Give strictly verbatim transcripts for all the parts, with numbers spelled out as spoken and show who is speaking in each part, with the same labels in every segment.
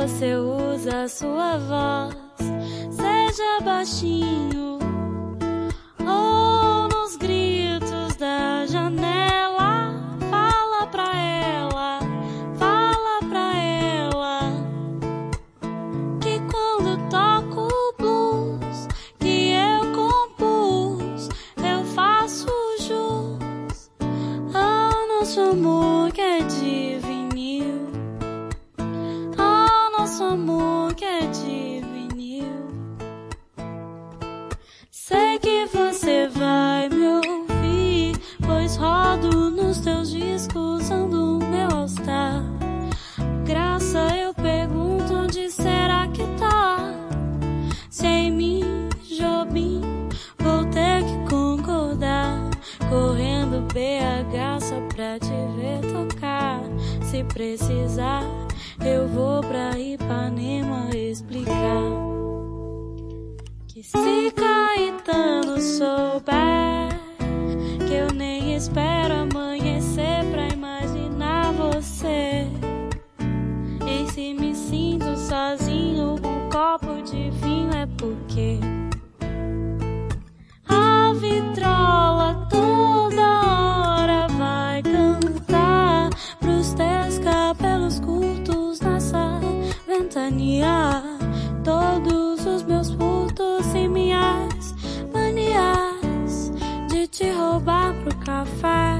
Speaker 1: você usa a sua voz, seja baixinho ou nos gritos da janela. Fala pra ela, fala pra ela que quando toco o blues que eu compus, eu faço jus ao nosso amor que é de vinil, ao nosso amor que é de vinil. Sei que você vai me ouvir, pois rodo nos teus discos, ando meu all-star. Graça, eu pergunto onde será que tá? Se em mim, Jobim, vou ter que concordar, correndo B H só pra te ver tocar. Se precisar, eu vou pra Ipanema explicar que se Caetano souber que eu nem espero amanhecer pra imaginar você, e se me sinto sozinho com um copo de vinho, é porque a vitrola toda hora vai cantar pros teus cabelos curtos nessa ventania. Todos os meus furtos e minhas manias de te roubar pro café.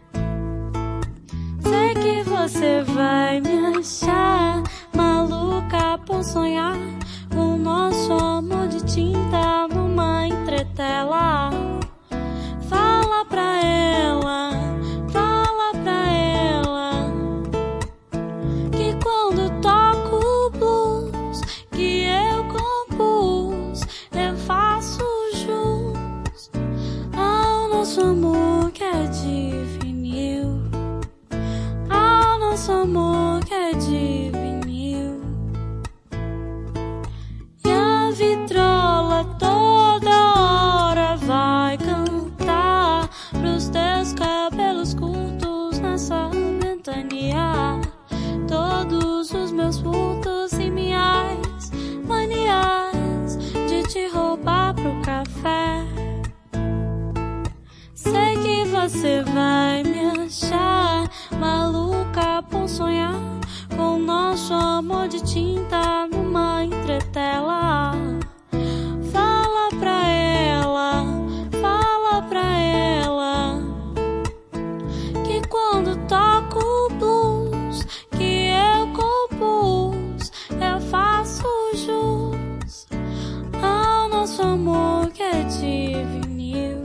Speaker 1: Sei que você vai me achar maluca por sonhar com nosso amor de tinta numa entretela. Fala pra ela, fala pra ela que quando toco o blues que eu compus, eu faço jus ao nosso amor que é de vinil, ao nosso amor que é de vinil. E a vitrola toda hora vai cantar pros teus cabelos curtos nessa ventania. Todos os meus furtos e minhas manias de te roubar pro café. Sei que você vai me achar maluca por sonhar com nosso amor de tinta numa entretela. Fala pra ela, fala pra ela que quando toco o blues que eu compus, eu faço jus ao nosso amor que é de vinil,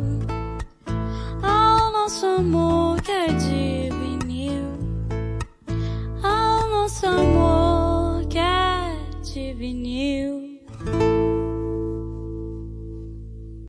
Speaker 1: ao nosso amor que é de vinil, ao nosso amor que é de vinil.